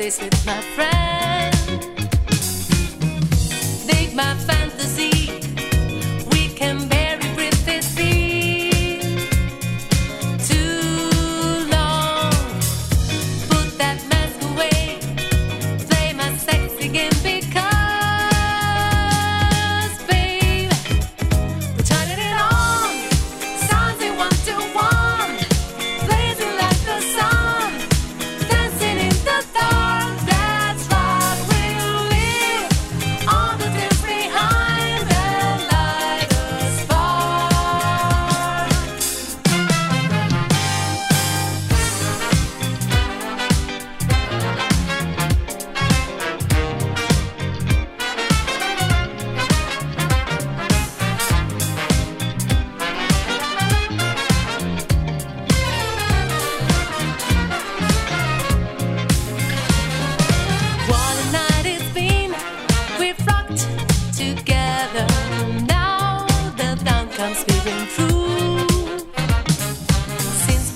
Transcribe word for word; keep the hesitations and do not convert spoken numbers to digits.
this with my friend. Dig my fantasy, we can bury breathe at sea. Too long, put that mask away, play my sexy game because, babe, we're turning it on, sounds in one to one, blazing like the sun, dancing in the dark. That's what we'll live, all the things behind that light a spark. What a night it's been, we've rocked together. Now the dawn comes peering through